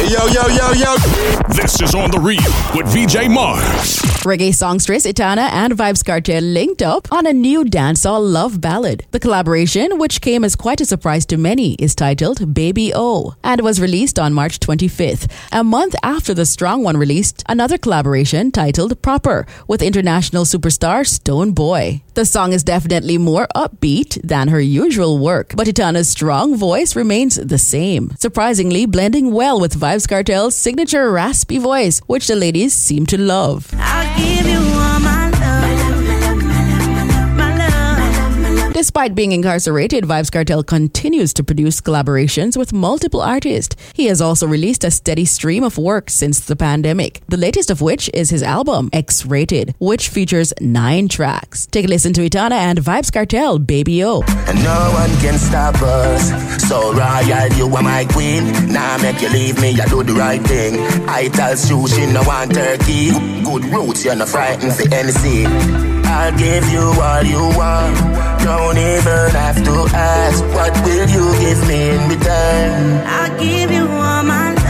Yo. This is On The Real with VJ Mars. Reggae songstress Etana and Vybz Kartel linked up on a new dancehall love ballad. The collaboration, which came as quite a surprise to many, is titled Baby O and was released on March 25th. A month after the Strong One released another collaboration titled Proper with international superstar Stone Boy. The song is definitely more upbeat than her usual work, but Etana's strong voice remains the same, surprisingly blending well with Vybz Kartel's signature raspy voice, which the ladies seem to love. I'll give you all my love. Despite being incarcerated, Vybz Kartel continues to produce collaborations with multiple artists. He has also released a steady stream of work since the pandemic, the latest of which is his album, X-Rated, which features 9 tracks. Take a listen to Etana and Vybz Kartel, Baby O. And no one can stop us. So royal, you are my queen. Now make you leave me, I do the right thing. I tell sushi, no one turkey. Good roots, you're not frightened for anything. I'll give you all you want. Don't even have to ask. What will you give me in return? I'll give you all my love.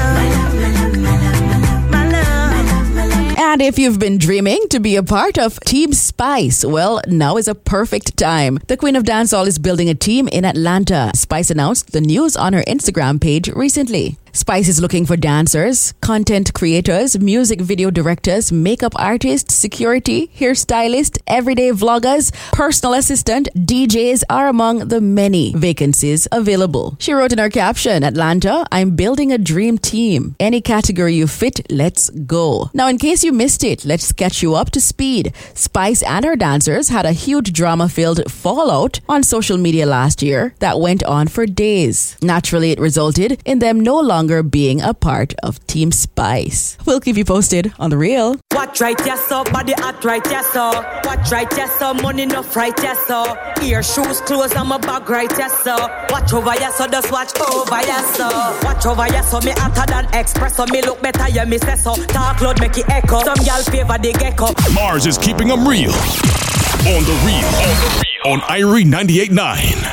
And if you've been dreaming to be a part of Team Spice, well, now is a perfect time. The Queen of Dancehall is building a team in Atlanta. Spice announced the news on her Instagram page recently. Spice is looking for dancers, content creators, music video directors, makeup artists, security, hairstylists, everyday vloggers, personal assistant, DJs are among the many vacancies available. She wrote in her caption, Atlanta, I'm building a dream team. Any category you fit, let's go. Now, in case you missed it, let's catch you up to speed. Spice and her dancers had a huge drama-filled fallout on social media last year that went on for days. Naturally, it resulted in them no longer being a part of Team Spice. We'll keep you posted on The Real. Watch right, yes, so body hot right, yes, so. Watch right, yes, so money enough right, yes, so. Ear, shoes, clothes, I'm a bag right, yes, so. Watch over, yes, so just watch over, yes, so. Watch over, yes, so me hotter than express, so me look better, yeah, me say so. Talk loud, make it echo. Some gal favor the gecko. Mars is keeping them real. On The Real. On Irie 98.9.